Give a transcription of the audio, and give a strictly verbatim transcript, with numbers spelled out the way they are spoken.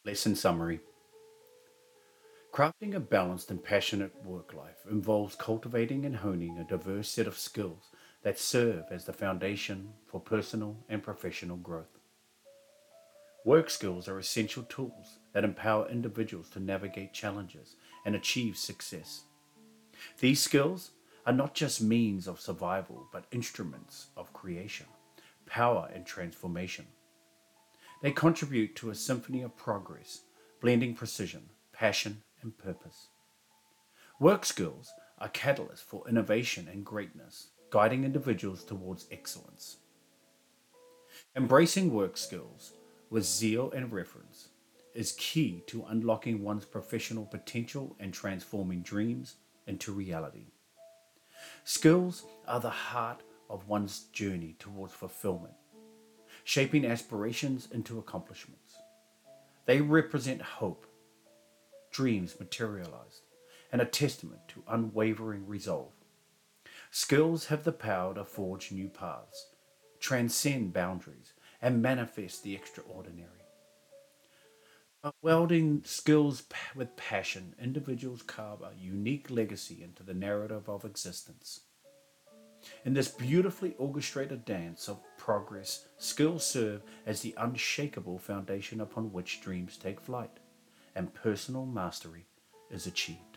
Lesson summary. Crafting a balanced and passionate work life involves cultivating and honing a diverse set of skills that serve as the foundation for personal and professional growth. Work skills are essential tools that empower individuals to navigate challenges and achieve success. These skills are not just means of survival, but instruments of creation, power, and transformation. They contribute to a symphony of progress, blending precision, passion, and purpose. Work skills are catalysts for innovation and greatness, guiding individuals towards excellence. Embracing work skills with zeal and reverence is key to unlocking one's professional potential and transforming dreams into reality. Skills are the heart of one's journey towards fulfillment, shaping aspirations into accomplishments. They represent hope, dreams materialized, and a testament to unwavering resolve. Skills have the power to forge new paths, transcend boundaries, and manifest the extraordinary. By welding skills with passion, individuals carve a unique legacy into the narrative of existence. In this beautifully orchestrated dance of progress, skills serve as the unshakable foundation upon which dreams take flight and personal mastery is achieved.